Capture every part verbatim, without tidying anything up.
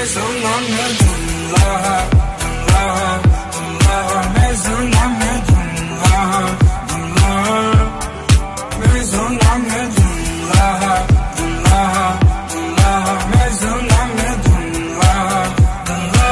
सुना मैं धुंधला धुंधला धुंधला मैं सुना मैं धुंधला धुंधला मैं सुना मैं धुंधला धुंधला धुंधला मैं सुना मैं धुंधला धुंधला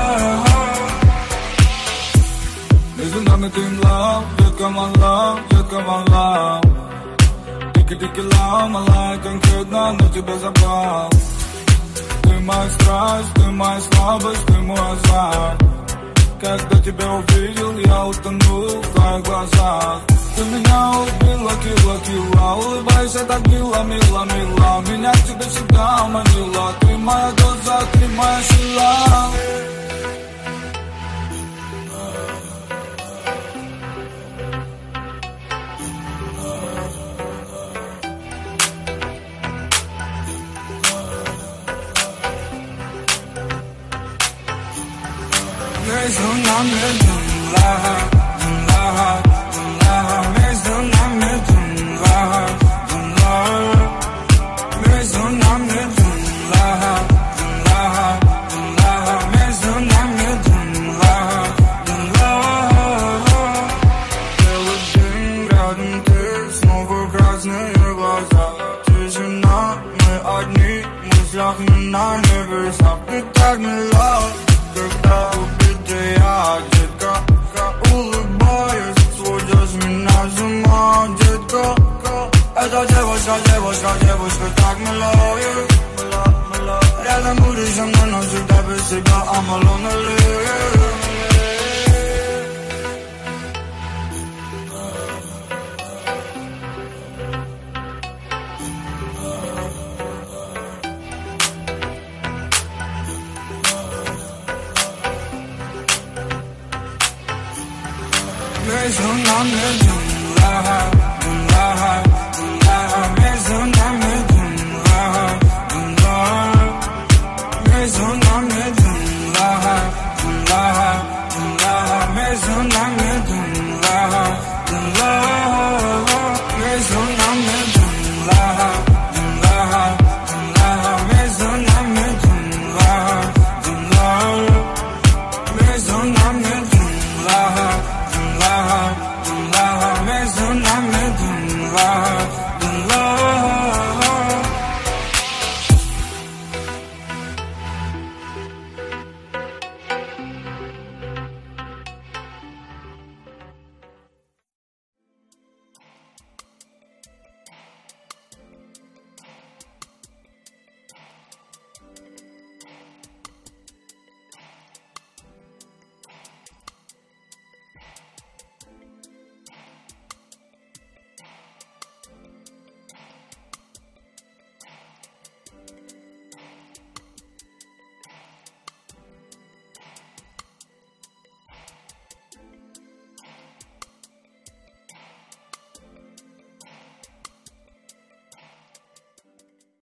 मैं सुना मैं धुंधला you come on love you come on love тики-тики лама лай конкретно на тебя забрал. Ты моя страсть, ты моя слабость, ты мой азарт. Когда тебя увидел, я утонул в твоих глазах. Ты меня убила, кила, кила. Улыбайся так мило, мило, мило. Меня к тебе всегда манила. Ты моя доза, ты моя сила. मैं सुना मैं धुंधला धुंधला धुंधला मैं सुना मैं धुंधला धुंधला मैं सुना मैं धुंधला धुंधला धुंधला मैं सुना मैं धुंधला धुंधला Белый день рядом ты, снова красные глаза. Тишина, мы одни, в мыслях мы на небесах. Ты так мила, когда я, детка, улыбаюсь, сводишь меня с ума, детка. Эта девушка, девушка, девушка так милая. Рядом будешь со мной, но всегда без себя, I'm alone. मैं सुना मैं